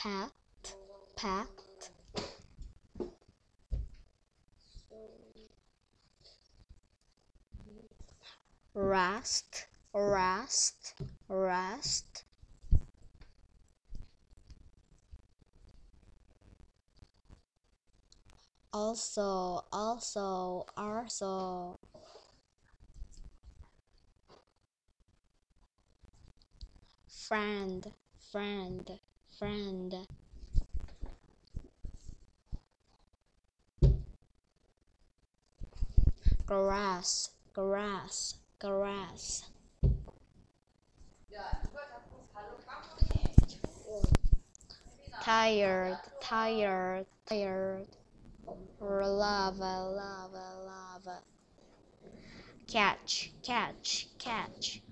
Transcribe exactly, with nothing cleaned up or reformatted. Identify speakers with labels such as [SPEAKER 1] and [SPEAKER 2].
[SPEAKER 1] pat, pat. Rust, rust, rust. Also, also, also. Friend, friend, friend. Grass, grass, grass. Tired, tired, tired. Lava, lava, lava. Catch, catch, catch.